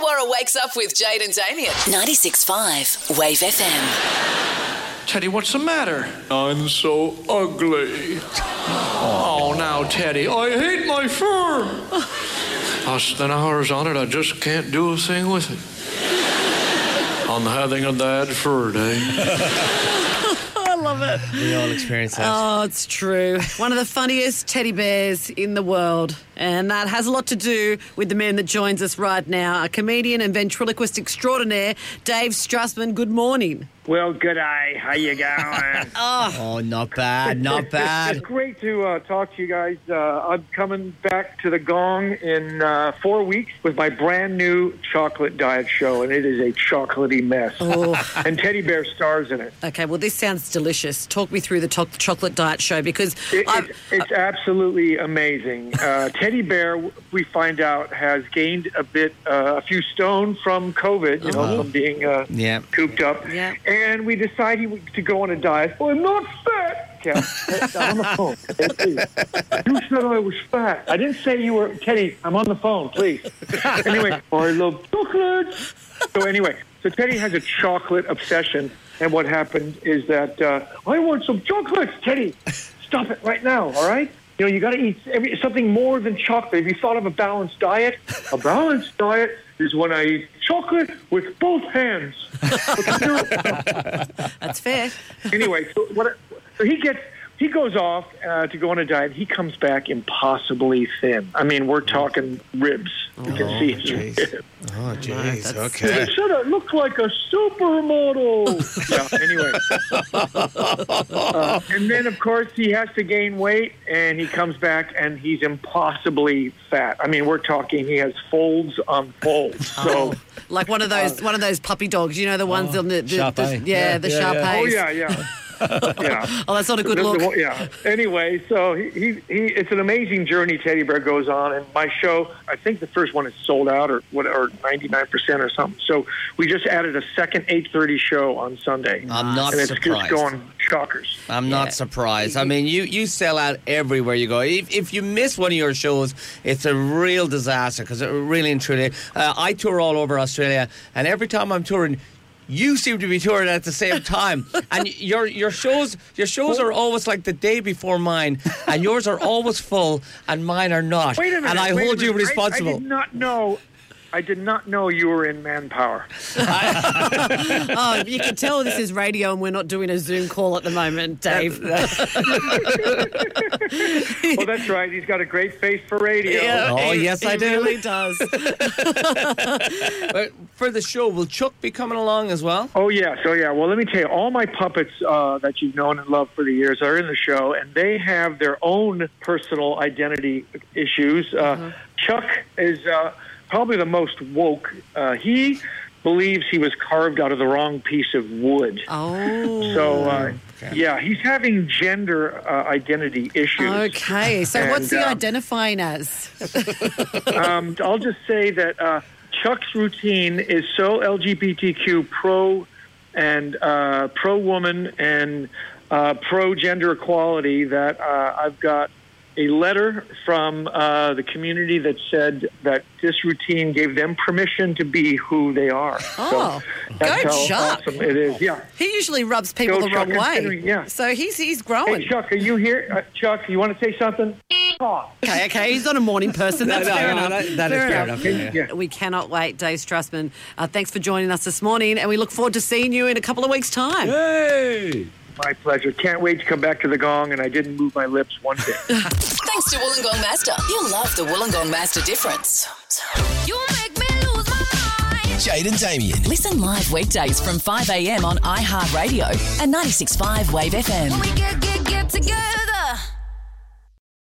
Illawarra wakes up with Jade and Damien. 96.5 Wave FM. Teddy, what's the matter? I'm so ugly. Oh, now, Teddy, I hate my fur. Less than hours on it, I just can't do a thing with it. I'm having a bad fur day. I love it. We all experience that. Oh, it's true. One of the funniest teddy bears in the world. And that has a lot to do with the man that joins us right now, a comedian and ventriloquist extraordinaire, Dave Strassman. Good morning. Well, good eye. How you going? Oh, not bad, not bad. It's great to talk to you guys. I'm coming back to the Gong in 4 weeks with my brand new chocolate diet show, and it is a chocolatey mess. Oh. And Teddy Bear stars in it. Okay, well, this sounds delicious. Talk me through the chocolate diet show, because It's absolutely amazing. Teddy Bear, we find out, has gained a few stone from COVID, from being cooped up. Yeah. And we decided to go on a diet. Well, I'm not fat. Yeah, I'm on the phone. Hey, please. You said I was fat. I didn't say you were. Teddy, I'm on the phone, please. Anyway, I love chocolate. So Teddy has a chocolate obsession. And what happened is that I want some chocolates. Teddy, stop it right now, all right? You got to eat something more than chocolate. Have you thought of a balanced diet? A balanced diet is when I eat chocolate with both hands. that's fair. Anyway, so he goes off to go on a diet. He comes back impossibly thin. I mean, we're talking ribs. You can see his ribs. Oh, jeez. Okay. He said I look like a supermodel. And then, of course, he has to gain weight, and he comes back, and he's impossibly fat. I mean, we're talking he has folds on folds. So, like one of those puppy dogs, the ones on the Shar-Pei. the Shar-Peis. Oh, yeah. Yeah. Oh, that's not a good look. Yeah. Anyway, so he it's an amazing journey Teddy Bear goes on, and my show, I think the first one is sold out or 99% or something. So we just added a second 8:30 show on Sunday. I'm not and surprised. It's just going shockers. I'm not surprised. I mean, you sell out everywhere you go. If you miss one of your shows, it's a real disaster, because it really and truly, I tour all over Australia, and every time I'm touring, you seem to be touring at the same time, and your shows are always like the day before mine, and yours are always full, and mine are not. Wait a minute, and I hold you responsible. I did not know you were in Manpower. Oh, you can tell this is radio and we're not doing a Zoom call at the moment, Dave. Well, that's right. He's got a great face for radio. Yeah, yes, I do. He really does. For the show, will Chuck be coming along as well? Oh, yeah. Well, let me tell you, all my puppets that you've known and loved for the years are in the show, and they have their own personal identity issues. Chuck is probably the most woke. He believes he was carved out of the wrong piece of wood. Oh. So, yeah, he's having gender identity issues. Okay, so what's he identifying as? I'll just say that Chuck's routine is so LGBTQ pro-woman and pro-gender equality that I've got a letter from the community that said that this routine gave them permission to be who they are. Oh, so that's go how Chuck. awesome it is. Yeah. He usually rubs people the wrong way. Yeah. So he's growing. Hey, Chuck, are you here? Chuck, you want to say something? Okay, he's not a morning person. That's fair enough. That is fair enough. Yeah. We cannot wait, Dave Strassman. Thanks for joining us this morning, and we look forward to seeing you in a couple of weeks' time. Hey! My pleasure. Can't wait to come back to the Gong, and I didn't move my lips one bit. Thanks to Wollongong Master. You'll love the Wollongong Master difference. You make me lose my mind. Jade and Damien. Listen live weekdays from 5 a.m. on iHeartRadio and 96.5 Wave FM. When we get together.